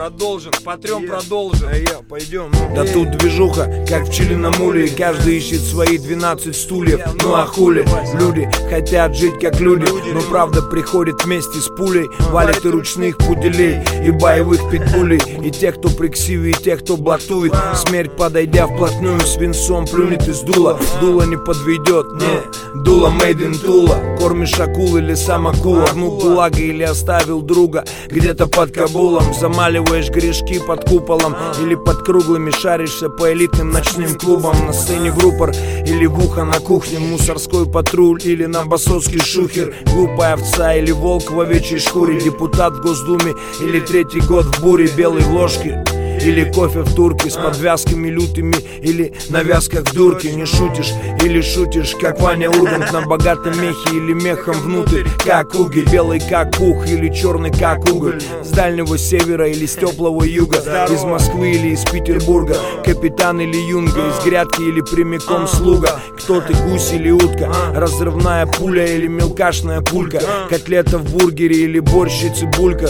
Продолжим, потрем, продолжим. Пойдем. Да тут движуха, как в пчелином улье. Каждый ищет свои 12 стульев. Ну а хули? Люди хотят жить как люди, но правда приходит вместе с пулей. Валит и ручных пуделей, и боевых питбулей, и тех, кто приксивый, и тех, кто блатует. Смерть, подойдя вплотную, свинцом плюнет из дула. Дуло не подведет, не, дуло made in Tula. Кормишь акул или сам акула, гнул гулага или оставил друга где-то под Кабулом. Замаливаешь грешки под куполом или под круглыми, шаришься по элитным ночным клубам. На сцене в рупор или в ухо на кухне, мусорской патруль или на басовский шухер. Глупая овца или волк в овечьей шкуре, депутат в Госдуме или третий год в буре. Белый в ложке или кофе в турке с подвязками лютыми или на вязках в дурке. Не шутишь или шутишь, как Ваня Ургант на богатом мехе или мехом внутрь, как угель. Белый как пух или черный как уголь. С дальнего севера или с теплого юга, из Москвы или из Петербурга. Капитан или юнга, из грядки или прямиком слуга. Кто ты, гусь или утка, разрывная пуля или мелкашная пулька. Котлета в бургере или борщ и цибулька,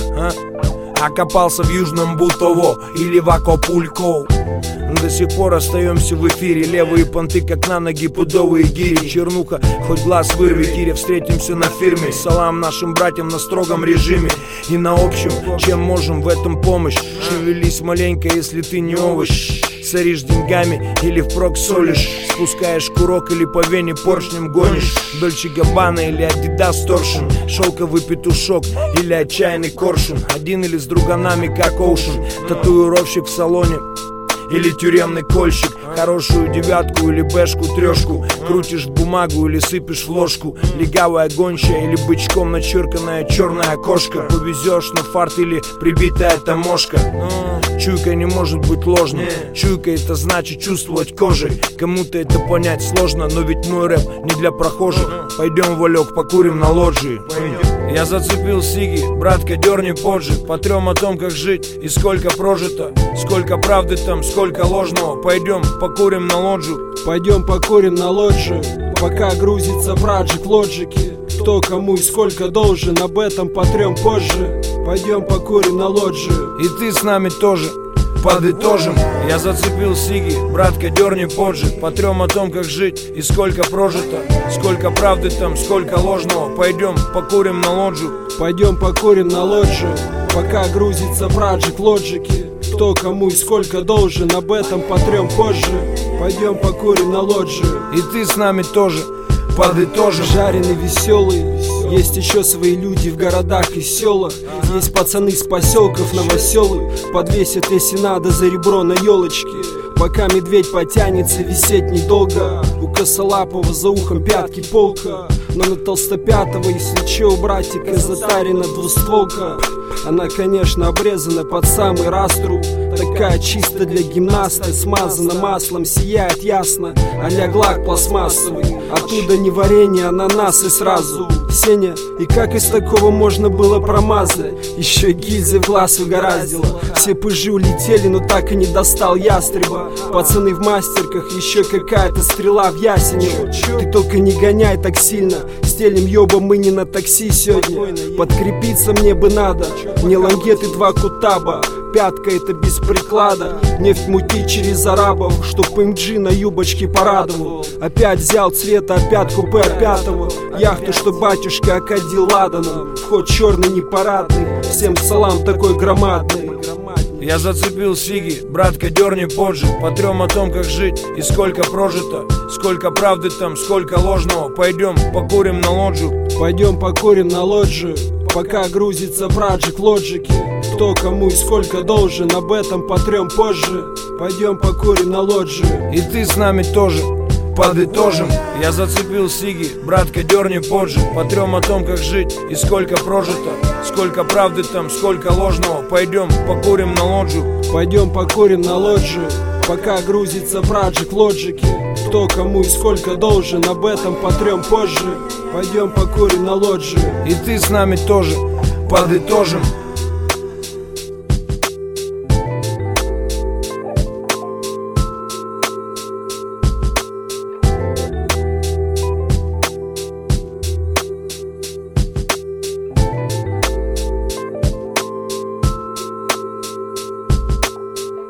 окопался в Южном Бутово или в Акапулько. До сих пор остаемся в эфире. Левые понты, как на ноги пудовые гири. Чернуха, хоть глаз вырви, Кире. Встретимся на фирме. Салам нашим братьям на строгом режиме. И на общем, чем можем, в этом помощь. Шевелись маленько, если ты не овощ. Соришь деньгами или впрок солишь. Спускаешь курок или по вене поршнем гонишь. Дольче Габбана или Адидас Торшин. Шелковый петушок или отчаянный коршун. Один или с друганами, как Оушен. Татуировщик в салоне или тюремный кольщик. Хорошую девятку или бэшку трешку крутишь в бумагу или сыпешь в ложку. Легавая гончая или бычком начерканная черная кошка. Повезешь на фарт или прибитая таможка. Чуйка не может быть ложной. Чуйка это значит чувствовать кожей. Кому-то это понять сложно, но ведь мой рэп не для прохожих. Пойдем, Валек, покурим на лоджии. Я зацепил сиги, братка, дерни поджиг. Потрем о том, как жить и сколько прожито. Сколько правды там, сколько ложного. Пойдем, покурим на лоджию. Пойдем покурим на лоджию, пока грузится браджик лоджики. Кто кому и сколько должен, об этом потрем позже. Пойдем покурим на лоджию. И ты с нами тоже, подытожим. Я зацепил сиги, братка, дерни поджиг. Потрем о том, как жить и сколько прожито. Сколько правды там, сколько ложного. Пойдем, покурим на лоджию. Пойдем покурим на лоджию, пока грузится браджик лоджики. Кто кому и сколько должен, об этом потрем позже. Пойдем покурим на лоджию. И ты с нами тоже, подытожим. Жареный, веселый, есть еще свои люди в городах и селах. Есть пацаны с поселков новоселы, подвесят, если надо, за ребро на елочке. Пока медведь потянется, висеть недолго. У косолапого за ухом пятки полка. Но на толстопятого, если че, у братика затарена двустволка. Она, конечно, обрезана под самый раструб. Такая чисто для гимнаста, смазана маслом, сияет ясно, а-ля глак пластмассовый. Оттуда не варенье, ананас и сразу Сеня, и как из такого можно было промазать? Еще гильзы в глаз угораздило. Все пыжи улетели, но так и не достал ястреба. Пацаны в мастерках, еще какая-то стрела в ясенево. Ты только не гоняй так сильно, стелим ёба мы не на такси сегодня. Подкрепиться мне бы надо, мне лангеты 2 кутаба. Пятка это без приклада, нефть мутить через арабов, чтоб МГ на юбочке порадовал. Опять взял цвета, опять купе пятого. Яхту, что батюшка окадил ладаном. Вход черный непарадный, всем салам такой громадный. Я зацепил сиги, братка, дерни поджиг. Потрем о том, как жить и сколько прожито. Сколько правды там, сколько ложного. Пойдем, покурим на лоджию. Пойдем покурим на лоджию, пока грузится браджик лоджики. Кто кому и сколько должен, об этом потрем позже. Пойдем покурим на лоджию. И ты с нами тоже, подытожим. Я зацепил сиги, братка, дерни поджиг. Потрем о том, как жить и сколько прожито. Сколько правды там, сколько ложного. Пойдем, покурим на лоджию. Пойдем покурим на лоджию, пока грузится браджик лоджики. Кто кому и сколько должен, об этом потрем позже. Пойдем покурим на лоджию. И ты с нами тоже, подытожим.